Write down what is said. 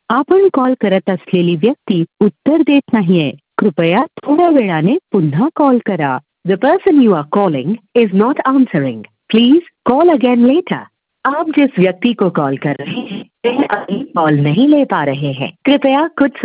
आपण कॉल करत असलेली व्यक्ती उत्तर देत नाहीये. कृपया थोड्या वेळाने पुन्हा कॉल करा. The person you are calling is not answering. Please call again later. आप जिस व्यक्ति को कॉल कर रहे हैं वह अभी कॉल नहीं ले पा रहे हैं. कृपया कुछ